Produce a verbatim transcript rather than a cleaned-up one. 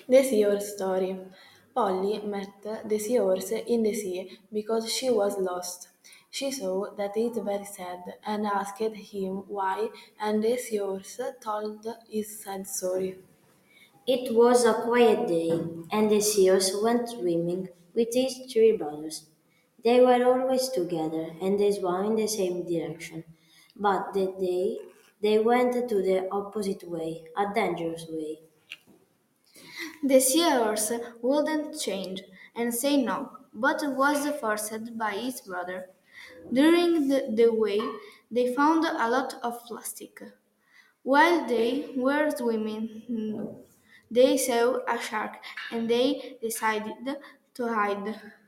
The seahorse story. Polly met the seahorse in the sea because she was lost. She saw that it very sad and asked him why, and the seahorse told his sad story. It was a quiet day, and the seals went swimming with his three brothers. They were always together, and they swam in the same direction. But that day, they went to the opposite way, a dangerous way. The seahorse wouldn't change and say no, but was forced by his brother. During the, the way, they found a lot of plastic. While they were swimming, they saw a shark and they decided to hide.